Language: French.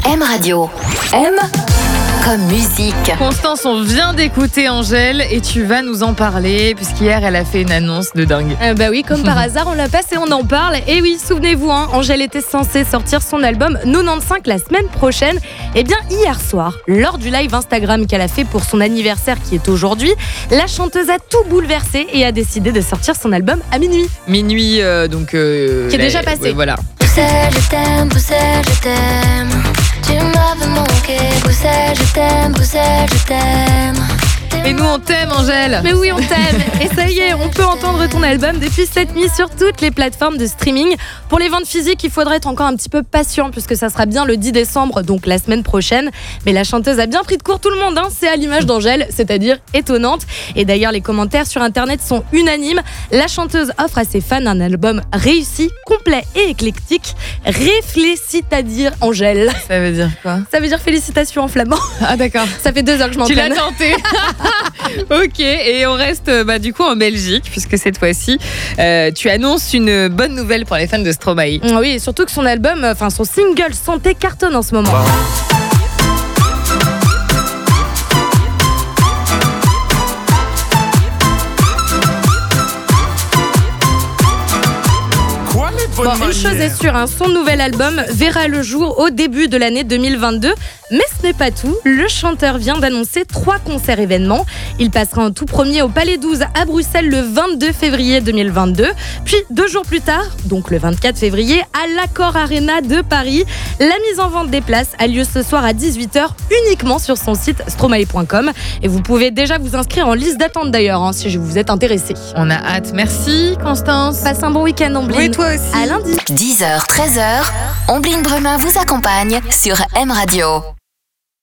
M Radio. M comme musique. Constance, on vient d'écouter Angèle et tu vas nous en parler puisqu'hier elle a fait une annonce de dingue. Bah oui, comme par hasard, on la passe et on en parle. Et oui, souvenez-vous, Angèle était censée sortir son album 95 la semaine prochaine. Et bien hier soir, lors du live Instagram qu'elle a fait pour son anniversaire qui est aujourd'hui, la chanteuse a tout bouleversé et a décidé de sortir son album à minuit. Minuit, qui est déjà passé. Voilà. Poussais, je t'aime, poussais, je t'aime. Tu m'avais manqué, poussais, je t'aime, poussais, je t'aime. Et nous on t'aime Angèle. Mais oui, on t'aime. Et ça y est, on peut entendre ton album depuis cette nuit sur toutes les plateformes de streaming. Pour les ventes physiques, il faudrait être encore un petit peu patient puisque ça sera bien le 10 décembre, donc la semaine prochaine. Mais la chanteuse a bien pris de court tout le monde, c'est à l'image d'Angèle, c'est-à-dire étonnante. Et d'ailleurs, les commentaires sur internet sont unanimes. La chanteuse offre à ses fans un album réussi, complet et éclectique. Réfléchis-à-dire Angèle. Ça veut dire quoi? Ça veut dire félicitations en flamand. Ah d'accord. Ça fait 2 heures que je m'entraîne. Tu l'as tenté. Ok, et on reste du coup en Belgique puisque cette fois-ci tu annonces une bonne nouvelle pour les fans de Stromae. Oui, et surtout que son album, son single Santé cartonne en ce moment. Bon, une chose est sûre, son nouvel album verra le jour au début de l'année 2022. Mais ce n'est pas tout. Le chanteur vient d'annoncer 3 concerts événements. Il passera en tout premier au Palais 12 à Bruxelles le 22 février 2022. Puis 2 jours plus tard, donc le 24 février, à l'Accor Arena de Paris. La mise en vente des places a lieu ce soir à 18h uniquement sur son site stromae.com. Et vous pouvez déjà vous inscrire en liste d'attente d'ailleurs, si vous êtes intéressé. On a hâte. Merci Constance. Passe un bon week-end Omblin. Oui, toi aussi. À lundi. 10h, 13h, Omblin Bremin vous accompagne sur M Radio.